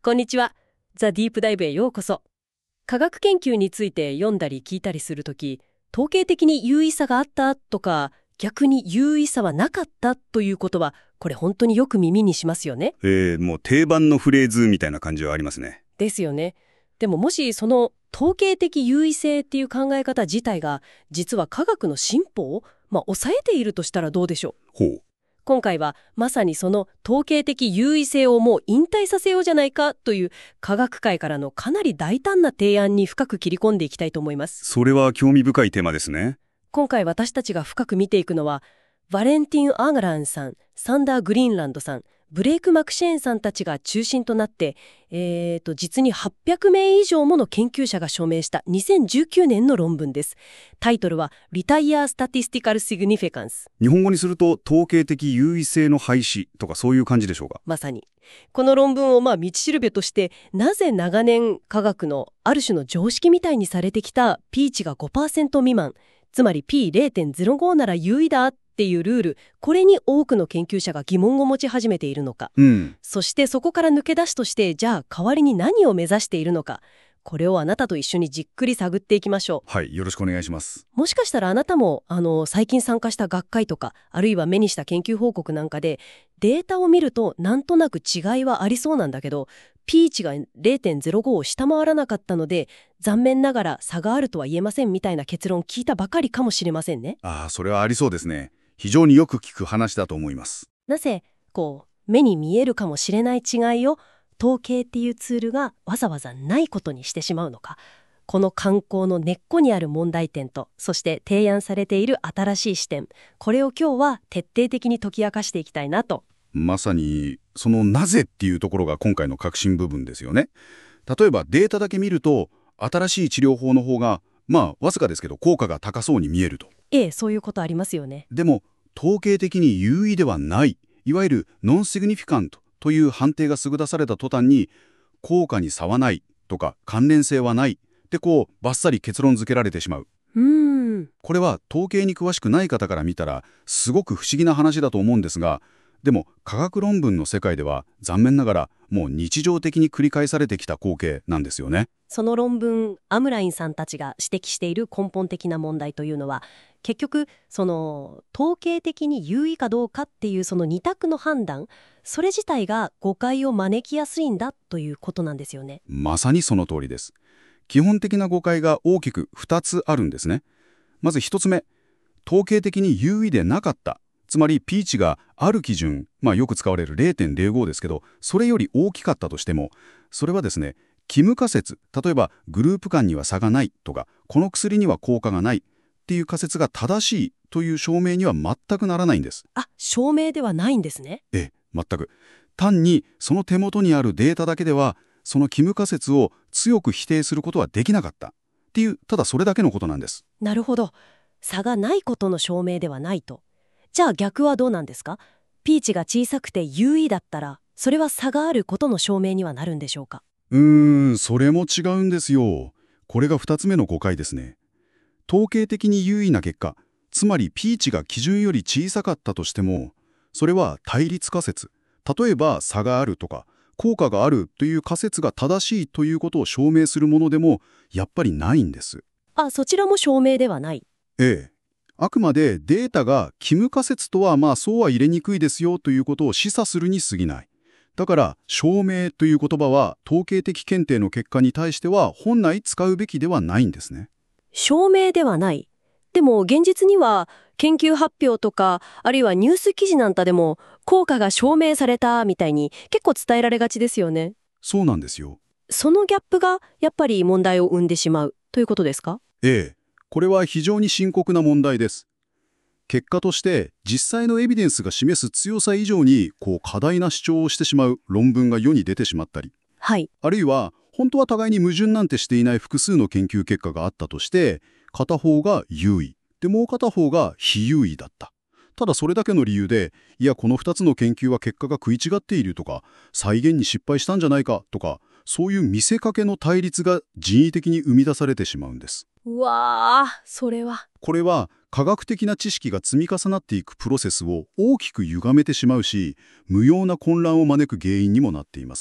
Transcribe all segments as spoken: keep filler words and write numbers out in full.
こんにちは。ザ・ディープダイブへようこそ。科学研究について読んだり聞いたりするとき、統計的に有意差があったとか、逆に有意差はなかったということは、これ本当によく耳にしますよね。 えー、もう定番のフレーズみたいな感じはありますね。 ですよね。でももしその統計的優位性っていう考え方自体が、実は科学の進歩を、まあ、抑えているとしたらどうでしょう。 ほう。 今回はまさにその統計的優位性をもう引退させようじゃないかという科学界からのかなり大胆な提案に深く切り込んでいきたいと思います。 それは興味深いテーマですね。 今回私たちが深く見ていくのは、バレンティン・アーガランさん、サンダー・グリーンランドさん、ブレイク・マクシェーンさんたちが中心となって、えーと、実にはっぴゃくめい以上もの研究者が署名したにせんじゅうきゅうねんの論文です。タイトルは Retire Statistical Significance。 日本語にすると統計的優位性の廃止とかそういう感じでしょうか。 まさに。この論文をまあ道しるべとして、なぜ長年科学のある種の常識みたいにされてきた P 値が ごパーセント 未満、つまり ピーゼロてんゼロご なら優位だっていうルール、これに多くの研究者が疑問を持ち始めているのか、 うん、 そしてそこから抜け出しとして、じゃあ代わりに何を目指しているのか、これをあなたと一緒にじっくり探っていきましょう。 はい、よろしくお願いします。 もしかしたらあなたもあの最近参加した学会とか、あるいは目にした研究報告なんかでデータを見るとなんとなく違いはありそうなんだけど、 P 値が ゼロてんゼロご を下回らなかったので残念ながら差があるとは言えませんみたいな結論聞いたばかりかもしれませんね。 ああ、それはありそうですね。非常によく聞く話だと思います。 なぜこう目に見えるかもしれない違いを統計っていうツールがわざわざないことにしてしまうのか、この慣行の根っこにある問題点と、そして提案されている新しい視点、これを今日は徹底的に解き明かしていきたいなと。 まさにそのなぜっていうところが今回の核心部分ですよね。例えばデータだけ見ると新しい治療法の方がまあわずかですけど効果が高そうに見えると。 ええ、そういうことありますよね。 でも統計的に優位ではない、いわゆるノンシグニフィカントという判定がすぐ出された途端に、効果に差はないとか関連性はないってこうバッサリ結論付けられてしまう。 うーん。 これは統計に詳しくない方から見たらすごく不思議な話だと思うんですが、でも科学論文の世界では残念ながらもう日常的に繰り返されてきた光景なんですよね。 その論文、アムラインさんたちが指摘している根本的な問題というのは、結局その統計的に優位かどうかっていうその二択の判断、それ自体が誤解を招きやすいんだということなんですよね。 まさにその通りです。基本的な誤解が大きくふたつあるんですね。まずひとつめ、統計的に優位でなかった、つまり P 値がある基準、まあ、よく使われる ゼロてんゼロご ですけど、それより大きかったとしても、それはですね、帰無仮説、例えばグループ間には差がないとか、この薬には効果がないっていう仮説が正しいという証明には全くならないんです。 あ、証明ではないんですね。 ええ、全く。単にその手元にあるデータだけでは、その帰無仮説を強く否定することはできなかったっていう、ただそれだけのことなんです。 なるほど。差がないことの証明ではないと。じゃあ逆はどうなんですか？ P 値が小さくて優位だったら、それは差があることの証明にはなるんでしょうか？ うーん、それも違うんですよ。これがふたつめの誤解ですね。統計的に優位な結果、つまり P 値が基準より小さかったとしても、それは対立仮説、例えば差があるとか効果があるという仮説が正しいということを証明するものでもやっぱりないんです。 あ、そちらも証明ではない。 ええ。あくまでデータが帰無仮説とはまあそうは入れにくいですよということを示唆するに過ぎない。だから証明という言葉は統計的検定の結果に対しては本来使うべきではないんですね。 証明ではない。でも現実には研究発表とか、あるいはニュース記事なんかでも効果が証明されたみたいに結構伝えられがちですよね。 そうなんですよ。 そのギャップがやっぱり問題を生んでしまうということですか？ ええ。これは非常に深刻な問題です。結果として実際のエビデンスが示す強さ以上にこう過大な主張をしてしまう論文が世に出てしまったり、 はい。 あるいは本当は互いに矛盾なんてしていない複数の研究結果があったとして、片方が優位でもう片方が非優位だった。ただそれだけの理由で、いやこのふたつの研究は結果が食い違っているとか、再現に失敗したんじゃないかとか、そういう見せかけの対立が人為的に生み出されてしまうんです。 うわー、それは。 これは科学的な知識が積み重なっていくプロセスを大きく歪めてしまうし、無用な混乱を招く原因にもなっていますね。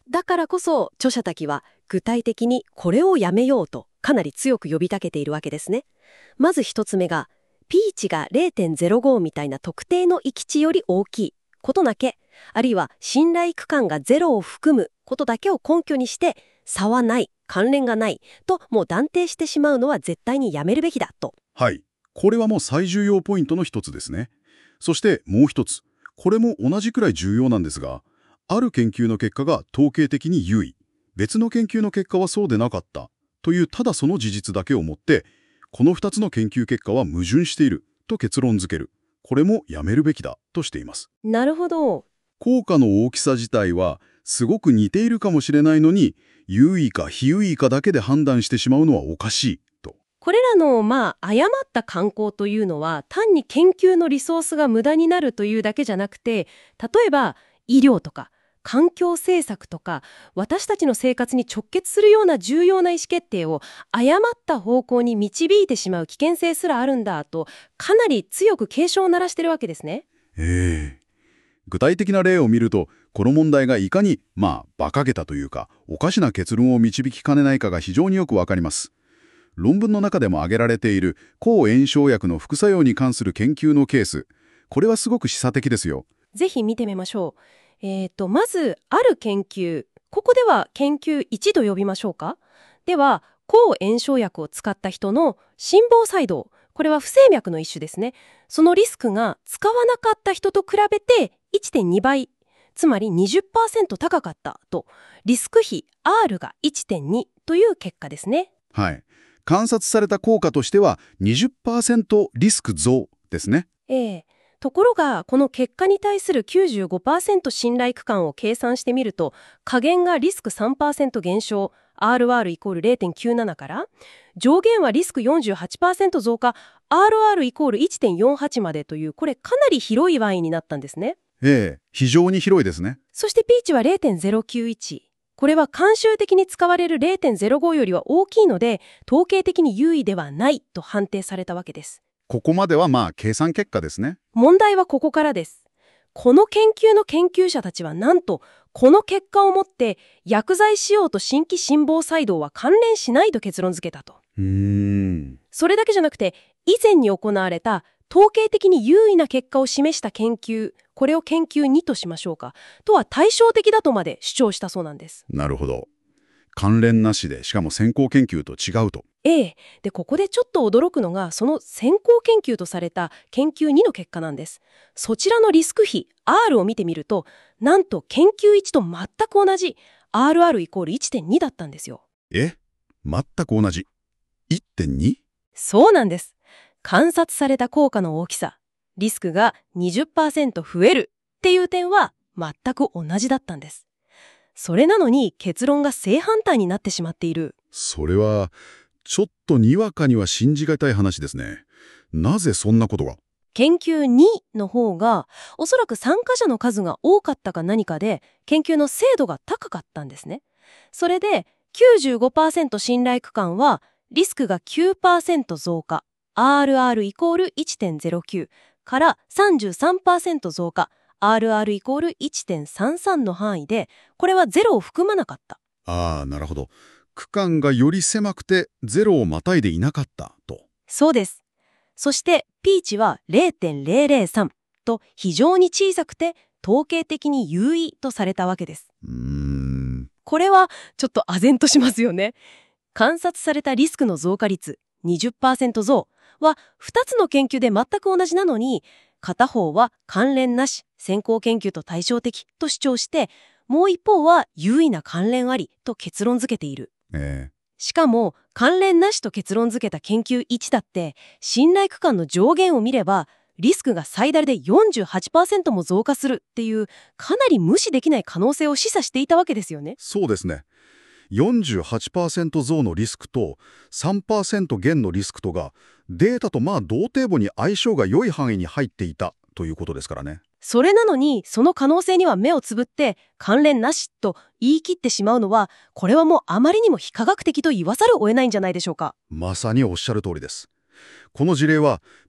だからこそ著者たちは具体的にこれをやめようとかなり強く呼びかけているわけですね。まず一つ目が P 値が れいてんゼロご みたいな特定の域値より大きいことだけ、あるいは信頼区間がゼロを含むことだけを根拠にして差はない、関連がないともう断定してしまうのは絶対にやめるべきだと。 はい。これはもう最重要ポイントの一つですね。そしてもう一つ、これも同じくらい重要なんですが、ある研究の結果が統計的に優位、別の研究の結果はそうでなかったというただその事実だけをもって、このふたつの研究結果は矛盾していると結論付ける。これもやめるべきだとしています。 なるほど。 効果の大きさ自体はすごく似ているかもしれないのに、優位か非優位かだけで判断してしまうのはおかしいと。 これらのまあ誤った慣行というのは単に研究のリソースが無駄になるというだけじゃなくて、例えば医療とか環境政策とか私たちの生活に直結するような重要な意思決定を誤った方向に導いてしまう危険性すらあるんだとかなり強く警鐘を鳴らしてるわけですね。 ええ。具体的な例を見ると、この問題がいかにまあ馬鹿げたというかおかしな結論を導きかねないかが非常によくわかります。論文の中でも挙げられている抗炎症薬の副作用に関する研究のケース、これはすごく示唆的ですよ。 ぜひ見てみましょう。えーと、まず、ある研究、ここでは研究いちと呼びましょうか。では、抗炎症薬を使った人の心房細動、これは不整脈の一種ですね。そのリスクが使わなかった人と比べて いってんに 倍、つまり にじゅっパーセント 高かったと、リスク比 R が いってんに という結果ですね。 はい。観察された効果としては にじゅっパーセント リスク増ですね。 ええ。ところが、この結果に対する きゅうじゅうごパーセント 信頼区間を計算してみると、下限がリスク さんパーセント 減少、アールアール イコール れいてんきゅうなな から、上限はリスク よんじゅうはちパーセント 増加、アールアール イコール いってんよんはち までという、これかなり広い範囲になったんですね。 ええ、非常に広いですね。 そしてピーチは れいてんゼロきゅういち。これは慣習的に使われる れいてんゼロご よりは大きいので、統計的に優位ではないと判定されたわけです。 ここまではまあ計算結果ですね。 問題はここからです。この研究の研究者たちはなんとこの結果をもって薬剤使用と新規心房細動は関連しないと結論付けたと。 うーん。 それだけじゃなくて以前に行われた統計的に優位な結果を示した研究、これを研究にとしましょうか、とは対照的だとまで主張したそうなんです。 なるほど。関連なしで、しかも先行研究と違うと。 ええ。で、ここでちょっと驚くのが、その先行研究とされた研究にの結果なんです。そちらのリスク比 R を見てみると、なんと研究いちと全く同じ アールアール イコール いってんに だったんですよ。 え？全く同じ。いってんに？ そうなんです。観察された効果の大きさ、リスクが にじゅっパーセント 増えるっていう点は全く同じだったんです。それなのに結論が正反対になってしまっている。 それは、ちょっとにわかには信じがたい話ですね。なぜそんなことが？ 研究にの方が、おそらく参加者の数が多かったか何かで、研究の精度が高かったんですね。それで、きゅうじゅうごパーセント 信頼区間は、リスクが きゅうパーセント 増加、アールアール イコール いってんゼロきゅう からさんじゅうさんパーセント 増加、アールアール イコール いってんさんさん の範囲で、これはゼロを含まなかった。 ああ、なるほど。区間がより狭くてゼロをまたいでいなかったと。 そうです。そしてピーチは れいてんゼロゼロさん と非常に小さくて統計的に優位とされたわけです。 うーん。 これはちょっと唖然としますよね。観察されたリスクの増加率 にじゅっパーセント 増はふたつの研究で全く同じなのに、片方は関連なし、先行研究と対照的と主張して、もう一方は優位な関連ありと結論付けている。 ええ。 しかも関連なしと結論付けた研究いちだって信頼区間の上限を見ればリスクが最大で よんじゅうはちパーセント も増加するっていうかなり無視できない可能性を示唆していたわけですよね。 そうですね。よんじゅうはちパーセント 増のリスクと さんパーセント 減のリスクとがデータとまあ同程度に相性が良い範囲に入っていたということですからね。 それなのにその可能性には目をつぶって関連なしと言い切ってしまうのは、これはもうあまりにも非科学的と言わざるを得ないんじゃないでしょうか。 まさにおっしゃる通りです。この事例は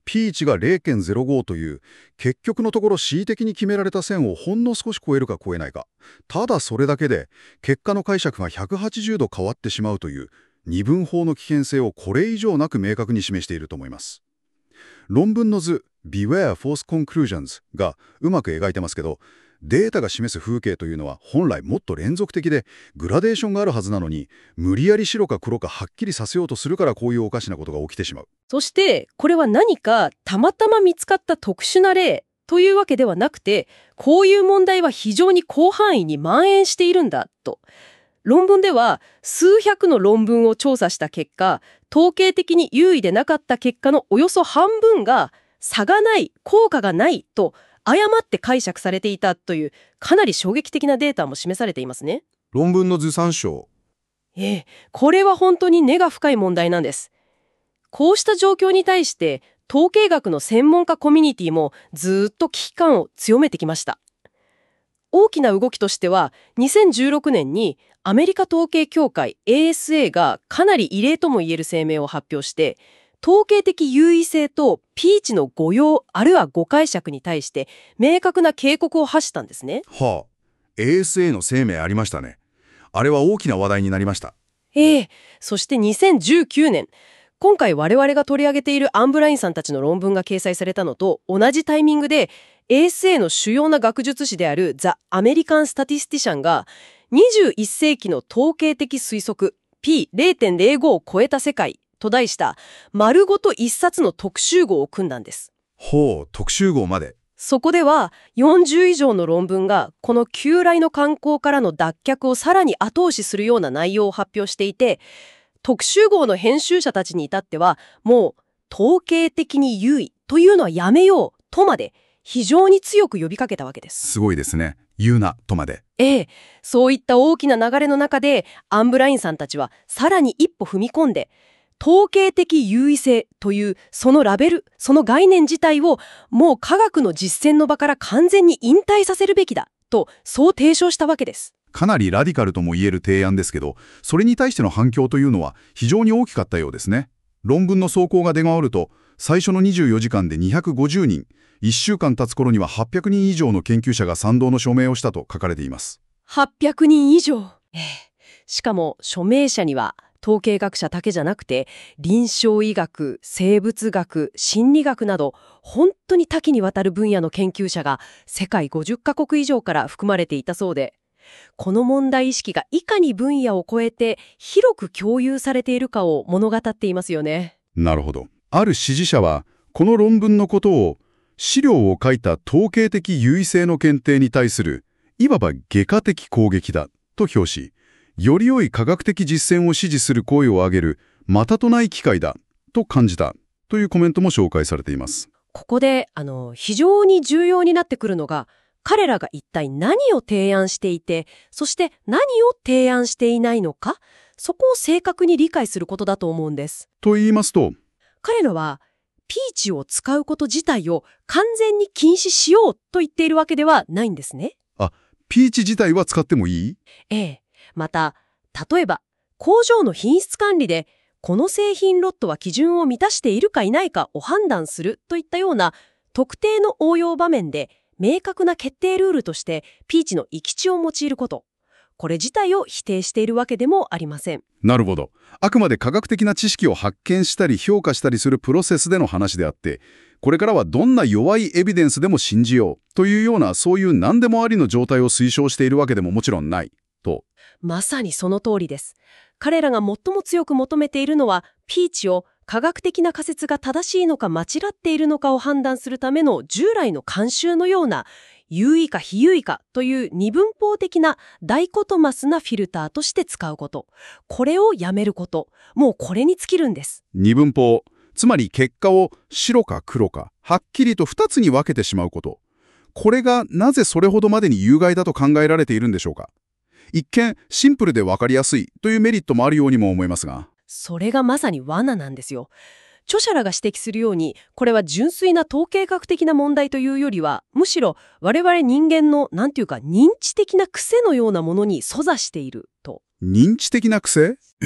P 値が ゼロてんゼロご という結局のところ恣意的に決められた線をほんの少し超えるか超えないか、ただそれだけで結果の解釈がひゃくはちじゅうど変わってしまうという二分法の危険性をこれ以上なく明確に示していると思います。論文の図 Beware False Conclusions がうまく描いてますけど、データが示す風景というのは本来もっと連続的でグラデーションがあるはずなのに、無理やり白か黒かはっきりさせようとするからこういうおかしなことが起きてしまう。 そしてこれは何かたまたま見つかった特殊な例というわけではなくて、こういう問題は非常に広範囲に蔓延しているんだと。論文では数百の論文を調査した結果、統計的に優位でなかった結果のおよそ半分が差がない、効果がないと誤って解釈されていたというかなり衝撃的なデータも示されていますね。 論文の図参照。 ええ、これは本当に根が深い問題なんです。こうした状況に対して統計学の専門家コミュニティもずっと危機感を強めてきました。大きな動きとしてはにせんじゅうろくねんにアメリカ統計協会 エーエスエー がかなり異例ともいえる声明を発表して、統計的優位性と P 値の誤用あるいは誤解釈に対して明確な警告を発したんですね。 はあ、エーエスエー の声明ありましたね。あれは大きな話題になりました。 ええ、そしてにせんじゅうきゅうねん、今回我々が取り上げているアンブラインさんたちの論文が掲載されたのと同じタイミングで エーエスエー の主要な学術誌であるザ・アメリカン・スタティスティシャンがにじゅういっせいきの統計的推測 ピーゼロてんゼロご を超えた世界と題した丸ごと一冊の特集号を組んだんです。 ほう、特集号まで。 そこではよんじゅういじょうの論文がこの旧来の慣行からの脱却をさらに後押しするような内容を発表していて、特集号の編集者たちに至ってはもう統計的に優位というのはやめようとまで非常に強く呼びかけたわけです。 すごいですね。言うなとまで。 ええ、そういった大きな流れの中でアンブラインさんたちはさらに一歩踏み込んで、統計的優位性というそのラベル、その概念自体をもう科学の実践の場から完全に引退させるべきだとそう提唱したわけです。 かなりラディカルとも言える提案ですけど、それに対しての反響というのは非常に大きかったようですね。論文の走行が出回ると、最初のにじゅうよじかんでにひゃくごじゅうにん、いっしゅうかん経つ頃にははっぴゃくにん以上の研究者が賛同の署名をしたと書かれています。 はっぴゃくにん以上。ええ、しかも署名者には統計学者だけじゃなくて臨床医学、生物学、心理学など本当に多岐にわたる分野の研究者が世界ごじゅっかこく以上から含まれていたそうで、この問題意識がいかに分野を超えて広く共有されているかを物語っていますよね。 なるほど。ある支持者はこの論文のことを資料を書いた統計的優位性の検定に対するいわば外科的攻撃だと評し、より良い科学的実践を支持する声を上げるまたとない機会だと感じたというコメントも紹介されています。 ここであの非常に重要になってくるのが、彼らが一体何を提案していて、そして何を提案していないのか、そこを正確に理解することだと思うんです。 と言いますと、 彼らは P 値を使うこと自体を完全に禁止しようと言っているわけではないんですね。 あ、P 値自体は使ってもいい？ ええ。また、例えば工場の品質管理でこの製品ロットは基準を満たしているかいないかを判断するといったような特定の応用場面で明確な決定ルールとして P 値の域値を用いること、これ自体を否定しているわけでもありません。 なるほど。あくまで科学的な知識を発見したり評価したりするプロセスでの話であって、これからはどんな弱いエビデンスでも信じようというような、そういう何でもありの状態を推奨しているわけでももちろんないと。 まさにその通りです。彼らが最も強く求めているのは P 値を科学的な仮説が正しいのか間違っているのかを判断するための従来の慣習のような優位か非優位かという二分法的なダイコトマスなフィルターとして使うこと。これをやめること。もうこれに尽きるんです。 二分法。つまり結果を白か黒かはっきりと二つに分けてしまうこと。これがなぜそれほどまでに有害だと考えられているんでしょうか。一見シンプルで分かりやすいというメリットもあるようにも思いますが。 それがまさに罠なんですよ。著者らが指摘するように、これは純粋な統計学的な問題というよりは、むしろ我々人間のなんていうか認知的な癖のようなものに素座していると。 認知的な癖？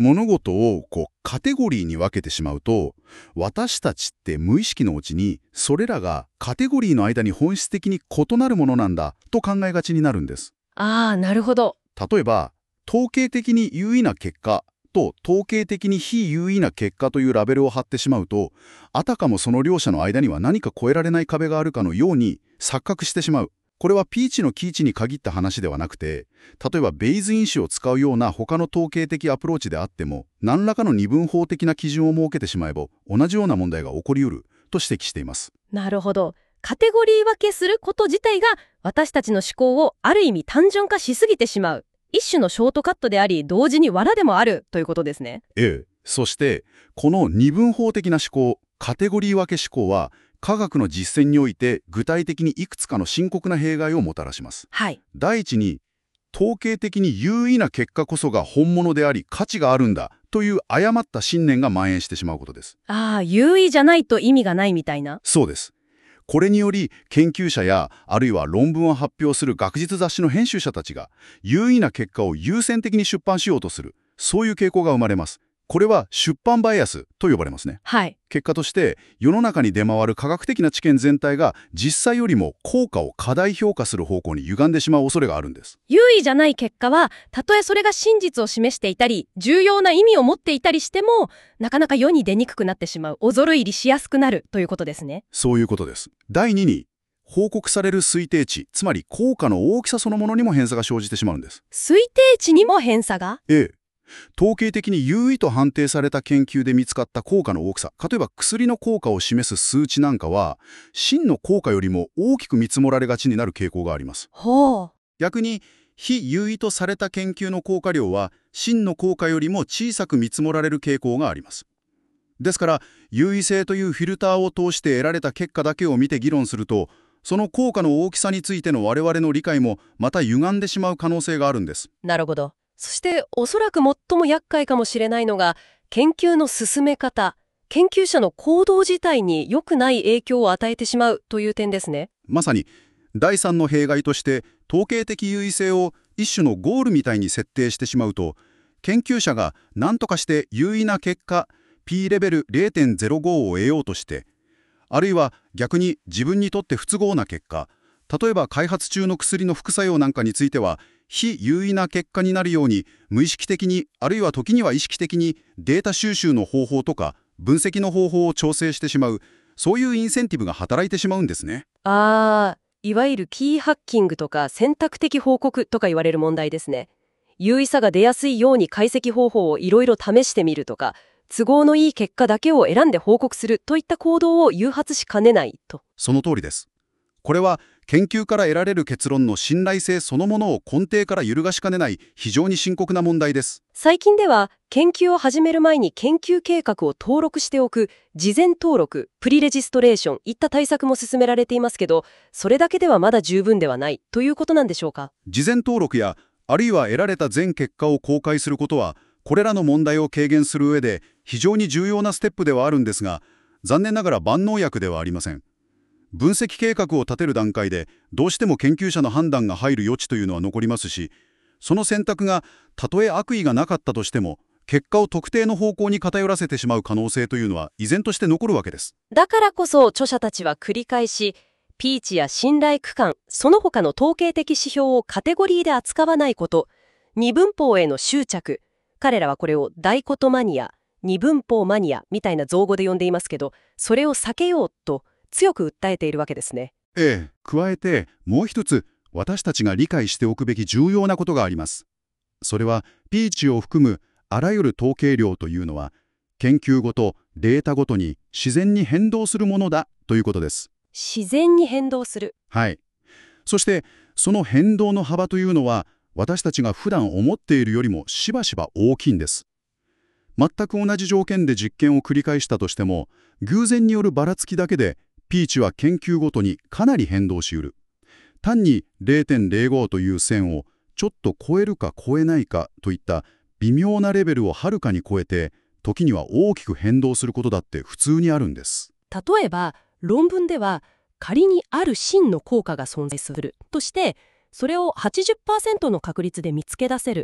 物事をこうカテゴリーに分けてしまうと、私たちって無意識のうちにそれらがカテゴリーの間に本質的に異なるものなんだと考えがちになるんです。 ああ、なるほど。 例えば、統計的に有意な結果と統計的に非有意な結果というラベルを貼ってしまうと、あたかもその両者の間には何か越えられない壁があるかのように錯覚してしまう。これはピーチのキーチに限った話ではなくて、例えばベイズ因子を使うような他の統計的アプローチであっても、何らかの二分法的な基準を設けてしまえば同じような問題が起こりうると指摘しています。 なるほど。カテゴリー分けすること自体が私たちの思考をある意味単純化しすぎてしまう。一種のショートカットであり、同時に藁でもあるということですね。 ええ。そして、この二分法的な思考、カテゴリー分け思考は、科学の実践において具体的にいくつかの深刻な弊害をもたらします。 はい。 第一に、統計的に有意な結果こそが本物であり価値があるんだという誤った信念が蔓延してしまうことです。 ああ、有意じゃないと意味がないみたいな。 そうです。これにより研究者やあるいは論文を発表する学術雑誌の編集者たちが有意な結果を優先的に出版しようとする、そういう傾向が生まれます。これは出版バイアスと呼ばれますね。 はい。 結果として世の中に出回る科学的な知見全体が実際よりも効果を過大評価する方向に歪んでしまう恐れがあるんです。 有意じゃない結果は、たとえそれが真実を示していたり、重要な意味を持っていたりしても、なかなか世に出にくくなってしまう、おぞろ入りしやすくなるということですね。 そういうことです。第二に、報告される推定値、つまり効果の大きさそのものにも偏差が生じてしまうんです。 推定値にも偏差が？ ええ。統計的に有意と判定された研究で見つかった効果の大きさ、例えば薬の効果を示す数値なんかは、真の効果よりも大きく見積もられがちになる傾向があります。 ほう。 逆に、非有意とされた研究の効果量は、真の効果よりも小さく見積もられる傾向があります。ですから、有意性というフィルターを通して得られた結果だけを見て議論すると、その効果の大きさについての我々の理解もまた歪んでしまう可能性があるんです。 なるほど。そしておそらく最も厄介かもしれないのが、研究の進め方、研究者の行動自体に良くない影響を与えてしまうという点ですね。 まさにだいさんの弊害として、統計的有意性を一種のゴールみたいに設定してしまうと、研究者が何とかして有意な結果 P レベル ゼロてんゼロご を得ようとして、あるいは逆に自分にとって不都合な結果、例えば開発中の薬の副作用なんかについては非有意な結果になるように無意識的に、あるいは時には意識的にデータ収集の方法とか分析の方法を調整してしまう、そういうインセンティブが働いてしまうんですね。 ああ、いわゆるキーハッキングとか選択的報告とか言われる問題ですね。有意差が出やすいように解析方法をいろいろ試してみるとか、都合のいい結果だけを選んで報告するといった行動を誘発しかねないと。 その通りです。これは研究から得られる結論の信頼性そのものを根底から揺るがしかねない非常に深刻な問題です。 最近では研究を始める前に研究計画を登録しておく事前登録、プリレジストレーションいった対策も進められていますけど、それだけではまだ十分ではないということなんでしょうか。 事前登録やあるいは得られた全結果を公開することは、これらの問題を軽減する上で非常に重要なステップではあるんですが、残念ながら万能薬ではありません。分析計画を立てる段階でどうしても研究者の判断が入る余地というのは残りますし、その選択がたとえ悪意がなかったとしても結果を特定の方向に偏らせてしまう可能性というのは依然として残るわけです。 だからこそ著者たちは繰り返し、ピーチや信頼区間、その他の統計的指標をカテゴリーで扱わないこと、二分法への執着、彼らはこれをダイコトマニア、二分法マニアみたいな造語で呼んでいますけど、それを避けようと強く訴えているわけですね。 ええ、加えてもう一つ私たちが理解しておくべき重要なことがあります。それはピーチを含むあらゆる統計量というのは研究ごとデータごとに自然に変動するものだということです。 自然に変動する。 はい。そしてその変動の幅というのは私たちが普段思っているよりもしばしば大きいんです。全く同じ条件で実験を繰り返したとしても、偶然によるばらつきだけでピーチは研究ごとにかなり変動しうる。単に ゼロてんゼロご という線をちょっと超えるか超えないかといった微妙なレベルをはるかに超えて、時には大きく変動することだって普通にあるんです。 例えば論文では仮にある真の効果が存在するとして、それを はちじゅっパーセント の確率で見つけ出せる。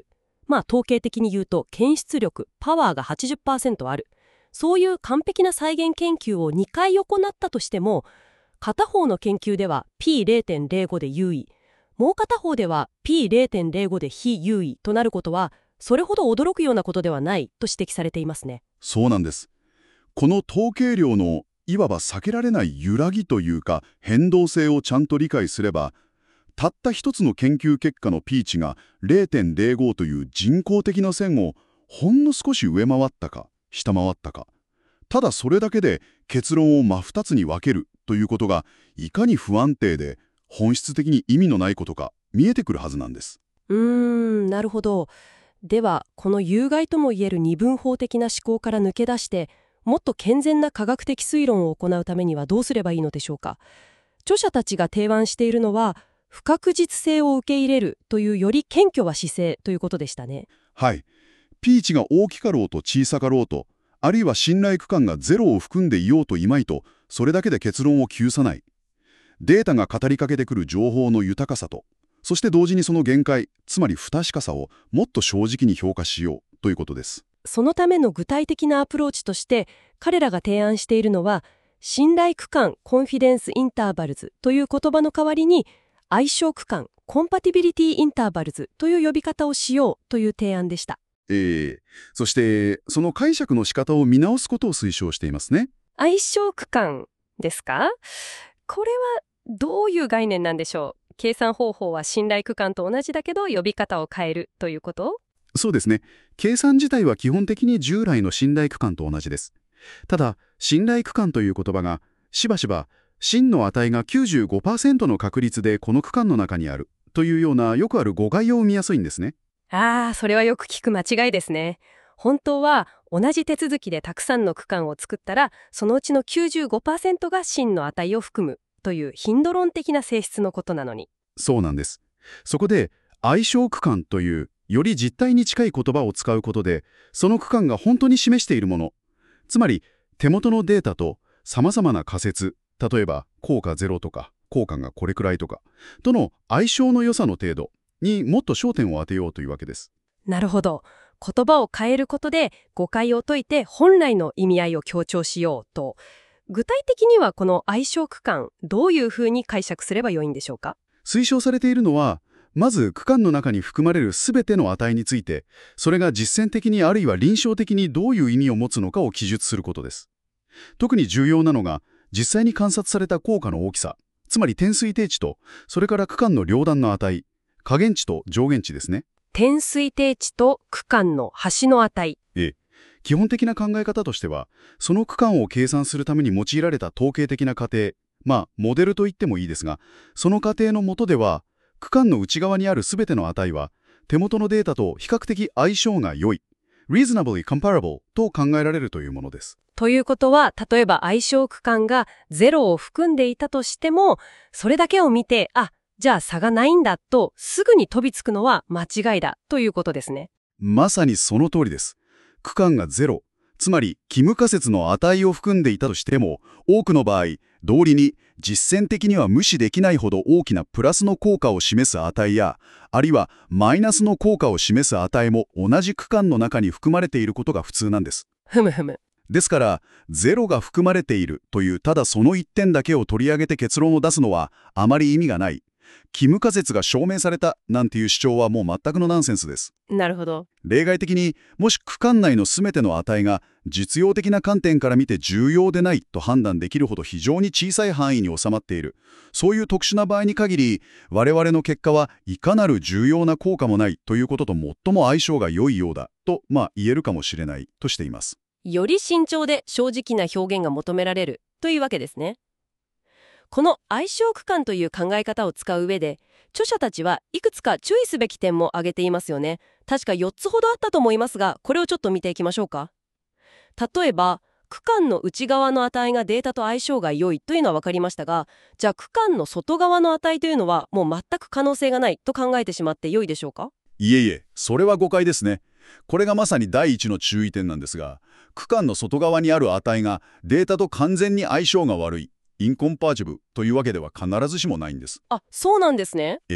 まあ統計的に言うと検出力、パワーが はちじゅっパーセント ある。そういう完璧な再現研究をにかい行ったとしても、片方の研究では ピーゼロてんゼロご で優位、もう片方では ピーゼロてんゼロご で非優位となることは、それほど驚くようなことではないと指摘されていますね。 そうなんです。この統計量のいわば避けられない揺らぎというか変動性をちゃんと理解すれば、たった一つの研究結果の P 値が ゼロてんゼロご という人工的な線をほんの少し上回ったか下回ったか、ただそれだけで結論を真二つに分けるということがいかに不安定で本質的に意味のないことか見えてくるはずなんです。 うーん、なるほど。では、この有害ともいえる二分法的な思考から抜け出して、もっと健全な科学的推論を行うためにはどうすればいいのでしょうか。著者たちが提案しているのは、不確実性を受け入れるというより謙虚な姿勢ということでしたね。 はい。P 値が大きかろうと小さかろうと、あるいは信頼区間がゼロを含んでいようといまいと、それだけで結論を窮さない。データが語りかけてくる情報の豊かさと、そして同時にその限界、つまり不確かさをもっと正直に評価しようということです。 そのための具体的なアプローチとして、彼らが提案しているのは、信頼区間コンフィデンスインターバルズという言葉の代わりに、相性区間コンパティビリティインターバルズという呼び方をしようという提案でした。 えー、そしてその解釈の仕方を見直すことを推奨していますね。 相性区間ですか？これはどういう概念なんでしょう？計算方法は信頼区間と同じだけど呼び方を変えるということ？ そうですね。計算自体は基本的に従来の信頼区間と同じです。ただ、信頼区間という言葉がしばしば真の値が きゅうじゅうごパーセント の確率でこの区間の中にあるというようなよくある誤解を生みやすいんですね。 ああ、それはよく聞く間違いですね。本当は同じ手続きでたくさんの区間を作ったら、そのうちの きゅうじゅうごパーセント が真の値を含むという頻度論的な性質のことなのに。 そうなんです。そこで相性区間というより実態に近い言葉を使うことで、その区間が本当に示しているもの、つまり手元のデータと様々な仮説、例えば効果ゼロとか効果がこれくらいとかとの相性の良さの程度にもっと焦点を当てようというわけです。 なるほど。言葉を変えることで誤解を解いて本来の意味合いを強調しようと。具体的にはこの相性区間、どういうふうに解釈すればよいんでしょうか？ 推奨されているのは、まず区間の中に含まれるすべての値について、それが実践的にあるいは臨床的にどういう意味を持つのかを記述することです。特に重要なのが、実際に観察された効果の大きさ、つまり点推定値と、それから区間の両断の値、下限値と上限値ですね。 点推定値と区間の端の値。 ええ。基本的な考え方としては、その区間を計算するために用いられた統計的な過程、まあ、モデルと言ってもいいですが、その過程の下では、区間の内側にあるすべての値は、手元のデータと比較的相性が良い、reasonably comparable と考えられるというものです。 ということは、例えば相性区間がゼロを含んでいたとしても、それだけを見て、あ、じゃあ差がないんだと、すぐに飛びつくのは間違いだということですね。 まさにその通りです。区間がゼロ、つまり帰無仮説の値を含んでいたとしても、多くの場合、道理に実践的には無視できないほど大きなプラスの効果を示す値や、あるいはマイナスの効果を示す値も同じ区間の中に含まれていることが普通なんです。 ふむふむ。 ですから、ゼロが含まれているというただその一点だけを取り上げて結論を出すのはあまり意味がない。帰無仮説が証明されたなんていう主張はもう全くのナンセンスです。 なるほど。 例外的にもし区間内の全ての値が実用的な観点から見て重要でないと判断できるほど非常に小さい範囲に収まっている、そういう特殊な場合に限り我々の結果はいかなる重要な効果もないということと最も相性が良いようだと、まあ、言えるかもしれないとしています。 より慎重で正直な表現が求められるというわけですね。この相性区間という考え方を使う上で、著者たちはいくつか注意すべき点も挙げていますよね。確かよっつほどあったと思いますが、これをちょっと見ていきましょうか。例えば、区間の内側の値がデータと相性が良いというのは分かりましたが、じゃあ区間の外側の値というのはもう全く可能性がないと考えてしまって良いでしょうか？ いえいえ、それは誤解ですね。これがまさに第一の注意点なんですが、区間の外側にある値がデータと完全に相性が悪い、インコンパーチブルというわけでは必ずしもないんです。 あ、そうなんですね。 ええ。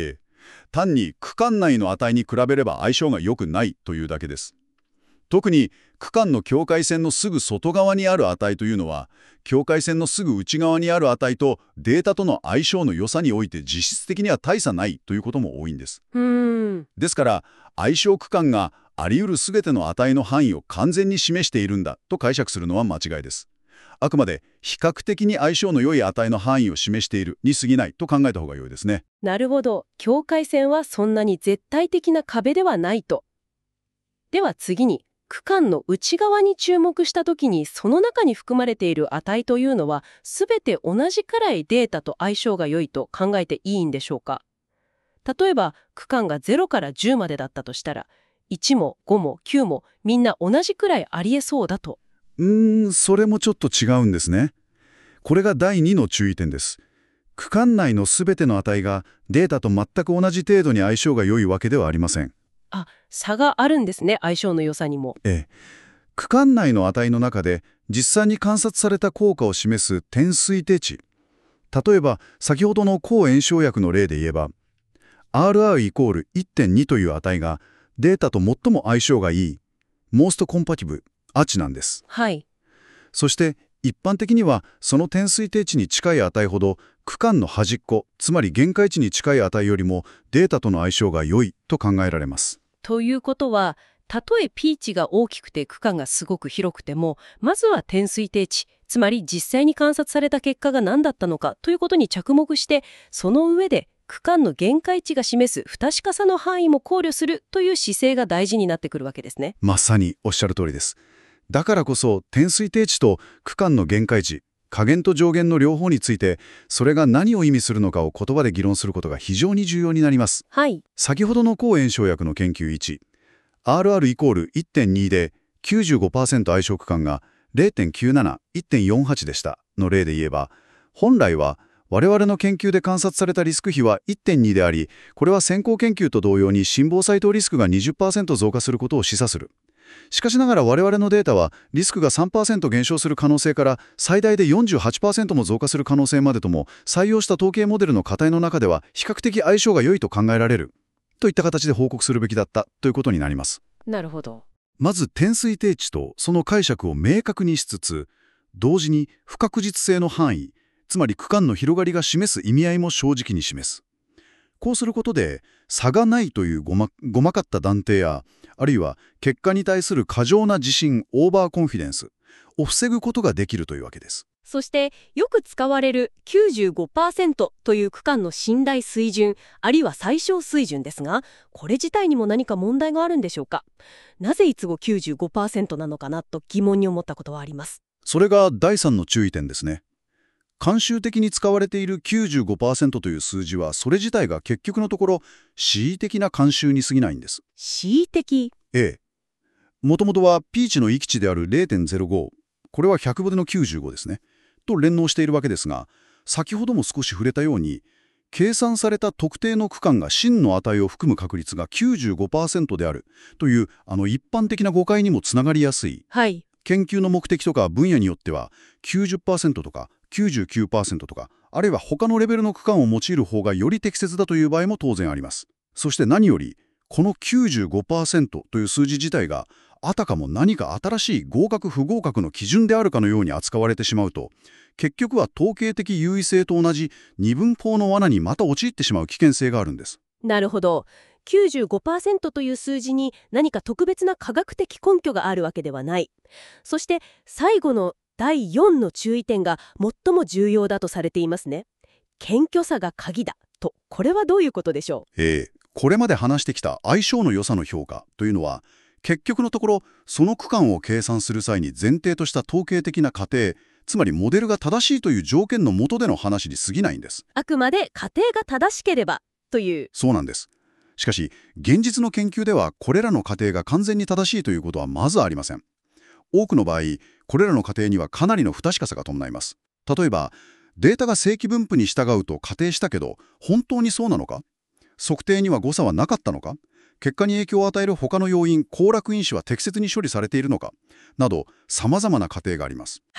単に区間内の値に比べれば相性が良くないというだけです。特に区間の境界線のすぐ外側にある値というのは、境界線のすぐ内側にある値とデータとの相性の良さにおいて実質的には大差ないということも多いんです。 うーん。 ですから、相性区間があり得る全ての値の範囲を完全に示しているんだと解釈するのは間違いです。あくまで比較的に相性の良い値の範囲を示しているに過ぎないと考えた方が良いですね。 なるほど。境界線はそんなに絶対的な壁ではないと。では次に、区間の内側に注目したときに、その中に含まれている値というのは、すべて同じくらいデータと相性が良いと考えていいんでしょうか。例えば、区間がゼロからじゅうまでだったとしたら、いちもごもきゅうもみんな同じくらいありえそうだと。 うーん、それもちょっと違うんですね。これがだいにの注意点です。区間内のすべての値がデータと全く同じ程度に相性が良いわけではありません。 あ、差があるんですね、相性の良さにも。 ええ。区間内の値の中で実際に観察された効果を示す点推定値。例えば、先ほどの抗炎症薬の例で言えば、アールアール イコール いってんに という値がデータと最も相性がいい、Most Compatible 値なんです。 はい。 そして一般的にはその点推定値に近い値ほど区間の端っこ、つまり限界値に近い値よりもデータとの相性が良いと考えられます。 ということは、たとえ P 値が大きくて区間がすごく広くても、まずは点推定値、つまり実際に観察された結果が何だったのかということに着目して、その上で区間の限界値が示す不確かさの範囲も考慮するという姿勢が大事になってくるわけですね。 まさにおっしゃる通りです。だからこそ点推定値と区間の限界値、下限と上限の両方について、それが何を意味するのかを言葉で議論することが非常に重要になります。 はい。 先ほどの抗炎症薬の研究いち、アールアール イコール いってんに で きゅうじゅうごパーセント 相性区間が ゼロてんきゅうなな、いってんよんはち でしたの例で言えば、本来は我々の研究で観察されたリスク比は いってんに であり、これは先行研究と同様に心房細動リスクが にじゅっパーセント 増加することを示唆する。しかしながら我々のデータはリスクが さんパーセント 減少する可能性から最大で よんじゅうはちパーセント も増加する可能性までとも採用した統計モデルの過程の中では比較的相性が良いと考えられるといった形で報告するべきだったということになります。 なるほど。 まず点推定値とその解釈を明確にしつつ、同時に不確実性の範囲、つまり区間の広がりが示す意味合いも正直に示す。こうすることで差がないというごま、ごまかった断定や、あるいは結果に対する過剰な自信、オーバーコンフィデンスを防ぐことができるというわけです。 そしてよく使われる きゅうじゅうごパーセント という区間の信頼水準、あるいは最小水準ですが、これ自体にも何か問題があるんでしょうか。なぜいつご きゅうじゅうごパーセント なのかなと疑問に思ったことはあります。 それがだいさんの注意点ですね。慣習的に使われている きゅうじゅうごパーセント という数字は、それ自体が結局のところ恣意的な慣習に過ぎないんです。 恣意的？ ええ。もともとは P 値の域値である ゼロてんゼロご、これはひゃくぶんのきゅうじゅうごですね、と連動しているわけですが、先ほども少し触れたように、計算された特定の区間が真の値を含む確率が きゅうじゅうごパーセント であるという、あの一般的な誤解にもつながりやすい。 はい。 研究の目的とか分野によっては きゅうじゅっパーセント とか きゅうじゅうきゅうパーセント とか、あるいは他のレベルの区間を用いる方がより適切だという場合も当然あります。そして何より、この きゅうじゅうごパーセント という数字自体があたかも何か新しい合格不合格の基準であるかのように扱われてしまうと、結局は統計的優位性と同じ二分法の罠にまた陥ってしまう危険性があるんです。 なるほど。きゅうじゅうごパーセント という数字に何か特別な科学的根拠があるわけではない。そして最後のだいよんの注意点が最も重要だとされていますね。謙虚さが鍵だと、これはどういうことでしょう。 ええ、これまで話してきた相性の良さの評価というのは、結局のところその区間を計算する際に前提とした統計的な過程、つまりモデルが正しいという条件の下での話に過ぎないんです。 あくまで過程が正しければという。 そうなんです。しかし現実の研究ではこれらの過程が完全に正しいということはまずありません。多くの場合、これらの過程にはかなりの不確かさが伴います。例えば、データが正規分布に従うと仮定したけど、本当にそうなのか？測定には誤差はなかったのか？結果に影響を与える他の要因、交絡因子は適切に処理されているのか？など、様々な過程があります。 はい。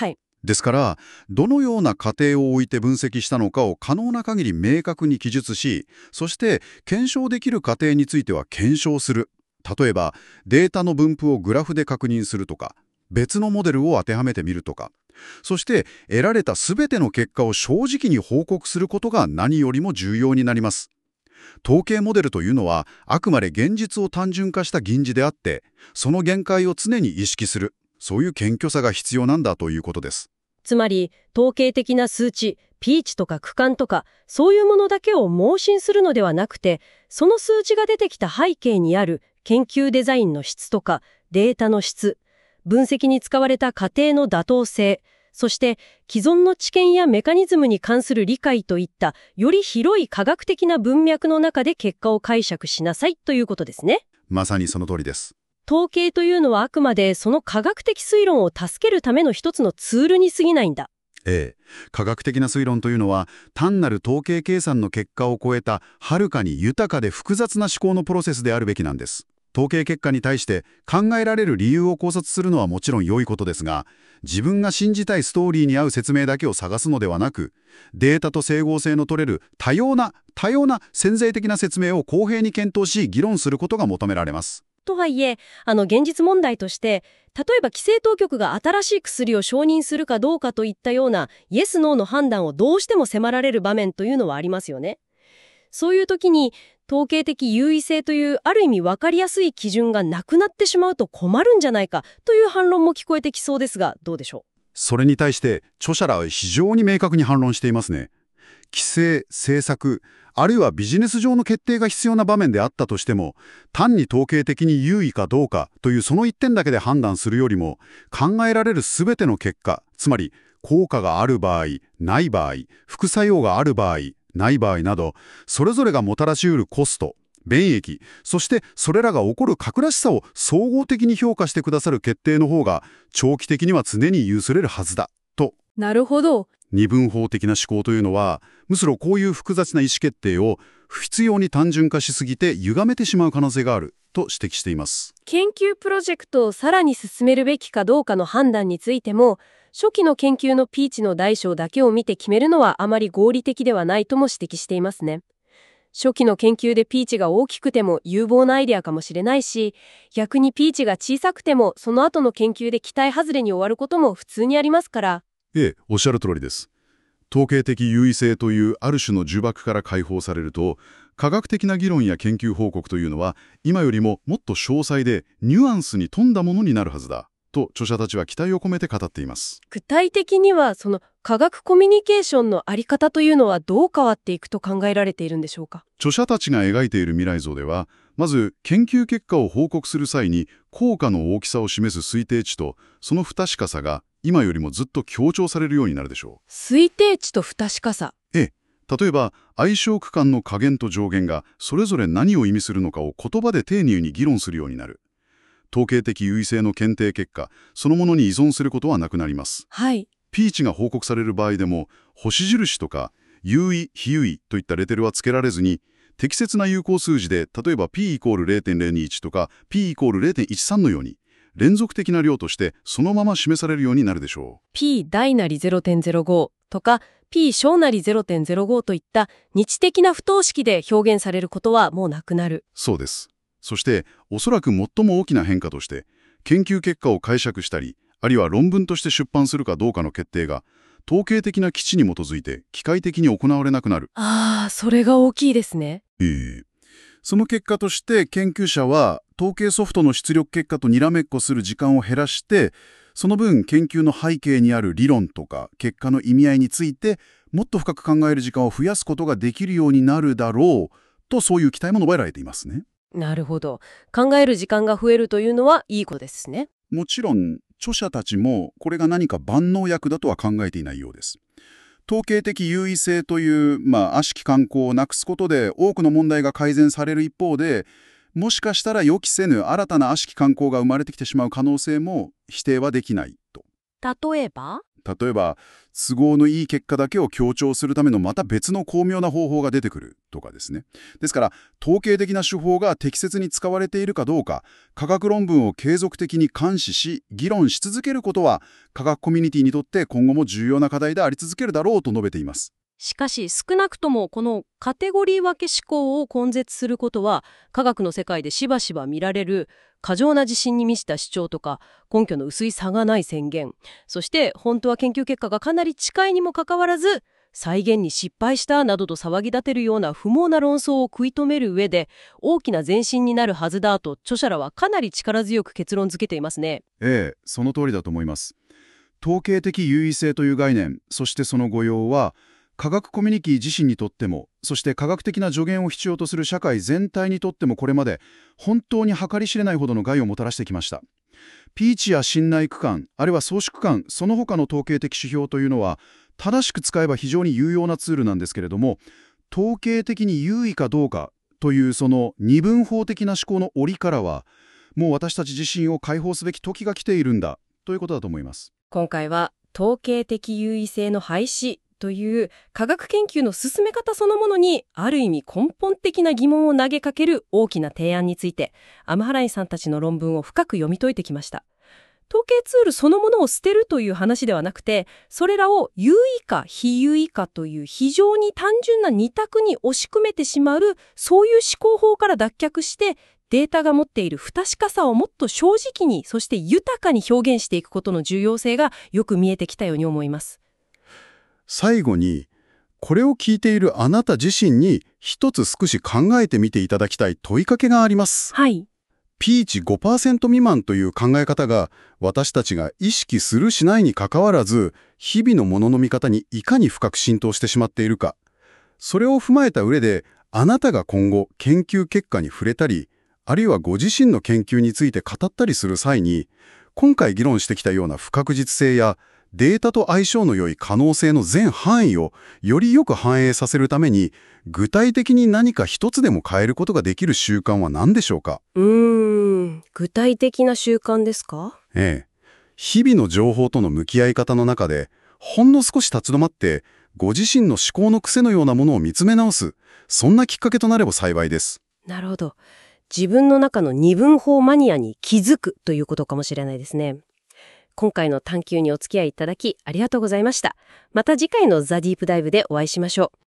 ですから、どのような過程を置いて分析したのかを可能な限り明確に記述し、そして検証できる過程については検証する。例えば、データの分布をグラフで確認するとか、別のモデルを当てはめてみるとか、そして得られたすべての結果を正直に報告することが何よりも重要になります。統計モデルというのは、あくまで現実を単純化した銀次であって、その限界を常に意識する。そういう謙虚さが必要なんだということです。 つまり、統計的な数値、ピーチとか区間とか、そういうものだけを盲信するのではなくて、その数値が出てきた背景にある研究デザインの質とか、データの質、分析に使われた過程の妥当性、そして既存の知見やメカニズムに関する理解といったより広い科学的な文脈の中で結果を解釈しなさいということですね。 まさにその通りです。 統計というのはあくまでその科学的推論を助けるための一つのツールに過ぎないんだ。 ええ、科学的な推論というのは単なる統計計算の結果を超えたはるかに豊かで複雑な思考のプロセスであるべきなんです。統計結果に対して考えられる理由を考察するのはもちろん良いことですが、自分が信じたいストーリーに合う説明だけを探すのではなく、データと整合性の取れる多様な多様な潜在的な説明を公平に検討し議論することが求められます。 とはいえ、あの現実問題として、例えば規制当局が新しい薬を承認するかどうかといったようなイエス・ノーの判断をどうしても迫られる場面というのはありますよね。そういう時に統計的優位性というある意味分かりやすい基準がなくなってしまうと困るんじゃないかという反論も聞こえてきそうですが、どうでしょう。 それに対して著者らは非常に明確に反論していますね。規制、政策、あるいはビジネス上の決定が必要な場面であったとしても、単に統計的に優位かどうかというその一点だけで判断するよりも、考えられるすべての結果、つまり効果がある場合、ない場合、副作用がある場合、ない場合など、それぞれがもたらしうるコスト、便益、そしてそれらが起こる確らしさを総合的に評価してくださる決定の方が、長期的には常に有すれるはずだ、と。 なるほど。 二分法的な思考というのは、むしろこういう複雑な意思決定を不必要に単純化しすぎて歪めてしまう可能性があると指摘しています。 研究プロジェクトをさらに進めるべきかどうかの判断についても、初期の研究のピーチの大小だけを見て決めるのはあまり合理的ではないとも指摘していますね。初期の研究でピーチが大きくても有望なアイデアかもしれないし、逆にピーチが小さくてもその後の研究で期待外れに終わることも普通にありますから。 ええ、おっしゃる通りです。統計的優位性というある種の呪縛から解放されると、科学的な議論や研究報告というのは今よりももっと詳細でニュアンスに富んだものになるはずだと著者たちは期待を込めて語っています。 具体的にはその科学コミュニケーションのあり方というのはどう変わっていくと考えられているんでしょうか。 著者たちが描いている未来像では、まず研究結果を報告する際に効果の大きさを示す推定値とその不確かさが今よりもずっと強調されるようになるでしょう。 推定値と不確かさ。 ええ。例えば相性区間の下限と上限がそれぞれ何を意味するのかを言葉で丁寧に議論するようになる。統計的優位性の検定結果そのものに依存することはなくなります。 はい。 ピーチが報告される場合でも星印とか優位、非優位といったレテルは付けられずに、適切な有効数字で例えば P イコール ゼロてんゼロにいち とか P イコール ゼロてんいちさん のように連続的な量としてそのまま示されるようになるでしょう。 P 大なり ゼロてんゼロご とか P 小なり ゼロてんゼロご といった日的な不等式で表現されることはもうなくなる。 そうです。そしておそらく最も大きな変化として研究結果を解釈したりあるいは論文として出版するかどうかの決定が統計的な基地に基づいて機械的に行われなくなる。 ああ、それが大きいですね。 ええ。その結果として研究者は統計ソフトの出力結果とにらめっこする時間を減らして、その分研究の背景にある理論とか結果の意味合いについてもっと深く考える時間を増やすことができるようになるだろうと、そういう期待も述べられていますね。 なるほど。考える時間が増えるというのはいいことですね。 もちろん著者たちもこれが何か万能薬だとは考えていないようです。統計的優位性という、まあ、悪しき慣行をなくすことで多くの問題が改善される一方で、もしかしたら予期せぬ新たな悪しき慣行が生まれてきてしまう可能性も否定はできないと。 例えば例えば、都合のいい結果だけを強調するためのまた別の巧妙な方法が出てくるとかですね。ですから、統計的な手法が適切に使われているかどうか、科学論文を継続的に監視し、議論し続けることは、科学コミュニティにとって今後も重要な課題であり続けるだろうと述べています。 しかし少なくともこのカテゴリー分け思考を根絶することは科学の世界でしばしば見られる過剰な自信に満ちた主張とか根拠の薄い差がない宣言、そして本当は研究結果がかなり近いにもかかわらず再現に失敗したなどと騒ぎ立てるような不毛な論争を食い止める上で大きな前進になるはずだと著者らはかなり力強く結論付けていますね。 ええ、その通りだと思います。統計的優位性という概念、そしてその誤用は科学コミュニティ自身にとっても、そして科学的な助言を必要とする社会全体にとってもこれまで本当に計り知れないほどの害をもたらしてきました。ピーチや信頼区間、あるいは宗縮間、その他の統計的指標というのは正しく使えば非常に有用なツールなんですけれども、統計的に優位かどうかというその二分法的な思考の檻からは、もう私たち自身を解放すべき時が来ているんだということだと思います。 今回は統計的優位性の廃止という科学研究の進め方そのものにある意味根本的な疑問を投げかける大きな提案についてアムハラインさんたちの論文を深く読み解いてきました。統計ツールそのものを捨てるという話ではなくて、それらを優位か非優位かという非常に単純な二択に押し込めてしまう、そういう思考法から脱却してデータが持っている不確かさをもっと正直に、そして豊かに表現していくことの重要性がよく見えてきたように思います。 最後に、これを聞いているあなた自身に一つ少し考えてみていただきたい問いかけがあります。 はい。 ピーチ ごパーセント 未満という考え方が私たちが意識するしないにかかわらず、日々のものの見方にいかに深く浸透してしまっているか。それを踏まえた上で、あなたが今後研究結果に触れたり、あるいはご自身の研究について語ったりする際に、今回議論してきたような不確実性やデータと相性の良い可能性の全範囲をよりよく反映させるために、具体的に何か一つでも変えることができる習慣は何でしょうか？ うーん、具体的な習慣ですか？ ええ。日々の情報との向き合い方の中で、ほんの少し立ち止まって、ご自身の思考の癖のようなものを見つめ直す、そんなきっかけとなれば幸いです。 なるほど。自分の中の二分法マニアに気づくということかもしれないですね。今回の探求にお付き合いいただきありがとうございました。また次回のザ・ディープダイブでお会いしましょう。